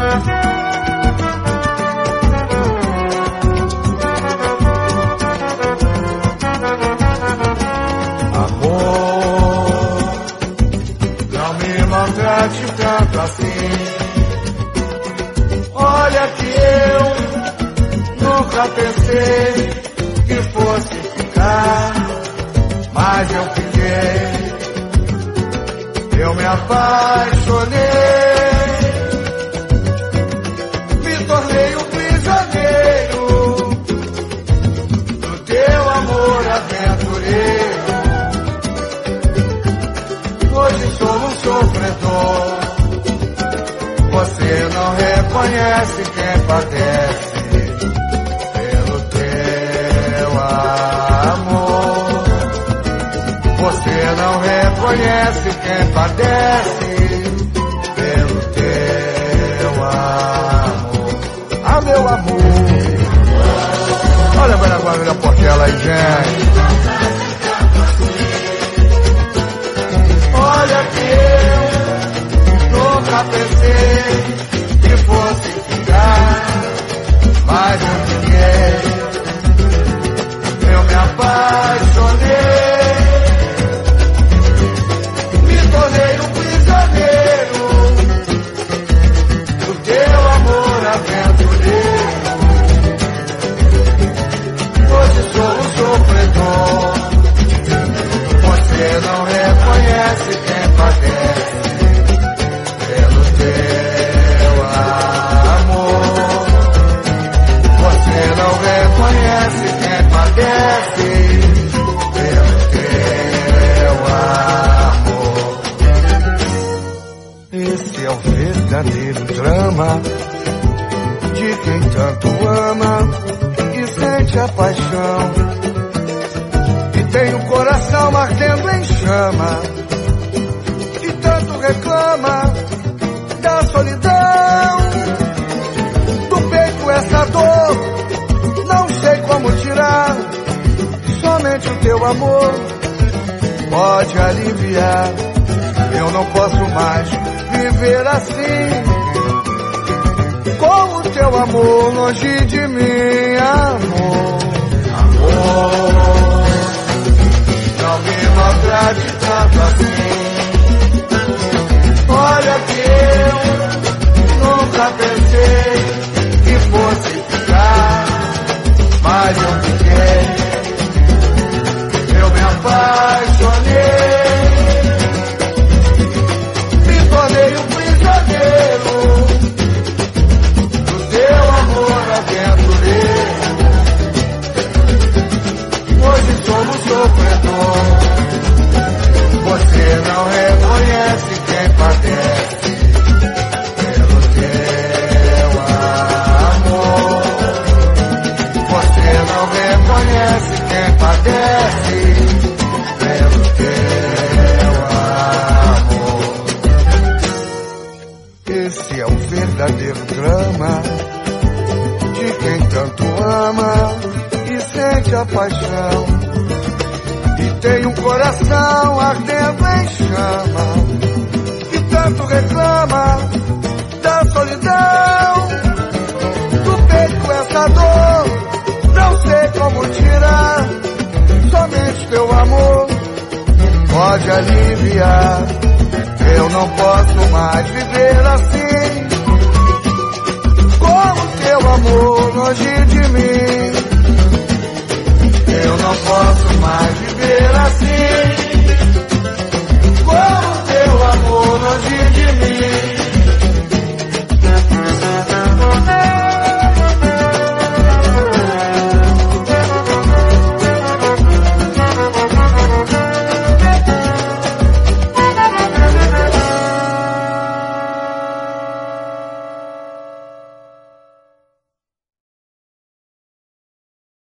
Tanto assim, olha que eu nunca pensei que fosse ficar, mas eu fiquei, eu me apaixonei, me tornei um prisioneiro do teu amor aventureiro. Hoje sou um sofredor, você não reconhece quem padece pelo teu amor. Você não reconhece quem padece pelo teu amor. Ah, meu amor, olha bem agora da Portela aí, gente. Olha que eu nunca pensei que fosse ficar, mas eu fiquei, eu me apaixonei, me tornei um prisioneiro do teu amor aventureiro. Hoje sou um sofredor, você não reconhece quem padece pelo teu amor. Você não reconhece quem padece pelo teu amor. Esse é o verdadeiro drama de quem tanto ama e sente a paixão. Tem o coração ardendo em chama e tanto reclama da solidão. Do peito essa dor, não sei como tirar. Somente o teu amor pode aliviar. Eu não posso mais viver assim, com o teu amor longe de mim, amor. Amor, não me maltrate tanto assim. Olha que eu nunca pensei que fosse ficar, mas eu fiquei, eu me apaixonei, me tornei um prisioneiro do teu amor aventureiro. Hoje somos sofredor, você não reconhece quem padece pelo teu amor. Você não reconhece quem padece pelo teu amor. Esse é o verdadeiro drama de quem tanto ama e sente a paixão. E tem um coração ardendo em chama e tanto reclama da solidão. Do peito essa dor, não sei como tirar. Somente teu amor pode aliviar. Eu não posso mais viver assim, com o teu amor longe de mim. Eu não posso